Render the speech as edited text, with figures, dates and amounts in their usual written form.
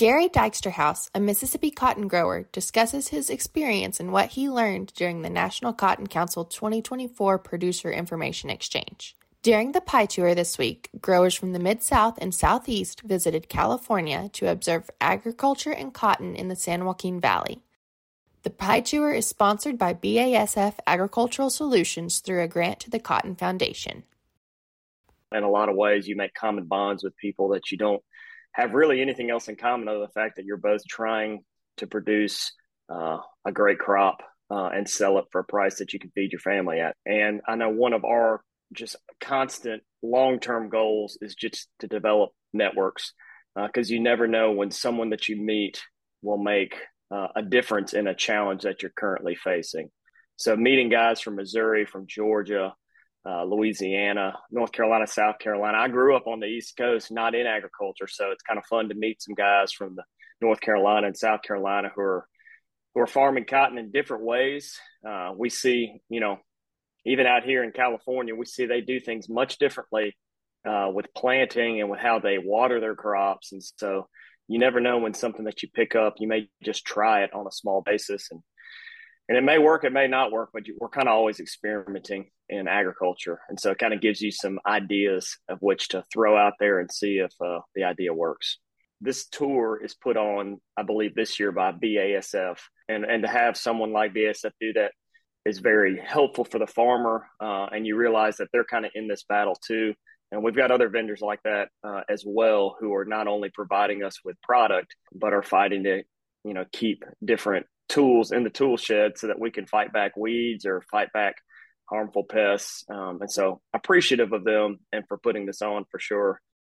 Gary Dijksterhouse, a Mississippi cotton grower, discusses his experience and what he learned during the National Cotton Council 2024 Producer Information Exchange. During the Pie Tour this week, growers from the Mid-South and Southeast visited California to observe agriculture and cotton in the San Joaquin Valley. The Pie Tour is sponsored by BASF Agricultural Solutions through a grant to the Cotton Foundation. In a lot of ways, you make common bonds with people that you don't have really anything else in common other than the fact that you're both trying to produce a great crop and sell it for a price that you can feed your family at. And I know one of our just constant long-term goals is just to develop networks because you never know when someone that you meet will make a difference in a challenge that you're currently facing. So meeting guys from Missouri, from Georgia, Louisiana, North Carolina, South Carolina. I grew up on the East Coast, not in agriculture, so it's kind of fun to meet some guys from the North Carolina and South Carolina who are farming cotton in different ways. We see, even out here in California, we see they do things much differently with planting and with how they water their crops. And so you never know when something that you pick up, you may just try it on a small basis. And it may work, it may not work, but we're kind of always experimenting in agriculture. And so it kind of gives you some ideas of which to throw out there and see if the idea works. This tour is put on, I believe, this year by BASF. And to have someone like BASF do that is very helpful for the farmer. And you realize that they're kind of in this battle too. And we've got other vendors like that as well who are not only providing us with product, but are fighting to, keep different tools in the tool shed so that we can fight back weeds or fight back harmful pests. And so appreciative of them and for putting this on for sure.